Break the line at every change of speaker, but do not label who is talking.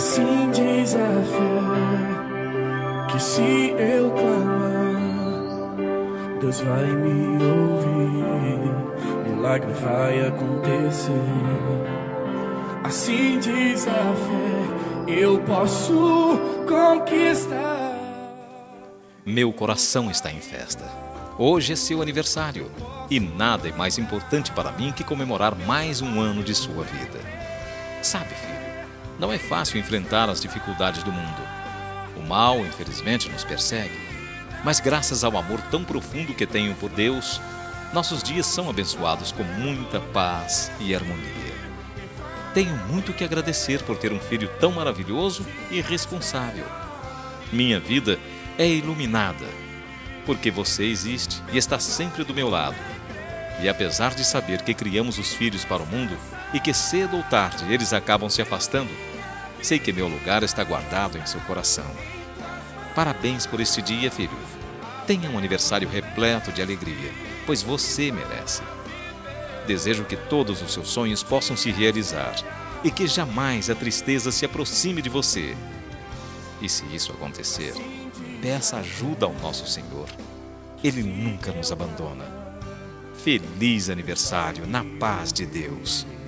Assim diz a fé, que se eu clamar, Deus vai me ouvir, milagre vai acontecer. Assim diz a fé, eu posso conquistar.
Meu coração está em festa. Hoje é seu aniversário e nada é mais importante para mim que comemorar mais um ano de sua vida. Sabe, filho, não é fácil enfrentar as dificuldades do mundo. O mal, infelizmente, nos persegue. Mas graças ao amor tão profundo que tenho por Deus, nossos dias são abençoados com muita paz e harmonia. Tenho muito que agradecer por ter um filho tão maravilhoso e responsável. Minha vida é iluminada, porque você existe e está sempre do meu lado. E apesar de saber que criamos os filhos para o mundo e que cedo ou tarde eles acabam se afastando, sei que meu lugar está guardado em seu coração. Parabéns por este dia, filho. Tenha um aniversário repleto de alegria, pois você merece. Desejo que todos os seus sonhos possam se realizar e que jamais a tristeza se aproxime de você. E se isso acontecer, peça ajuda ao nosso Senhor. Ele nunca nos abandona. Feliz aniversário na paz de Deus.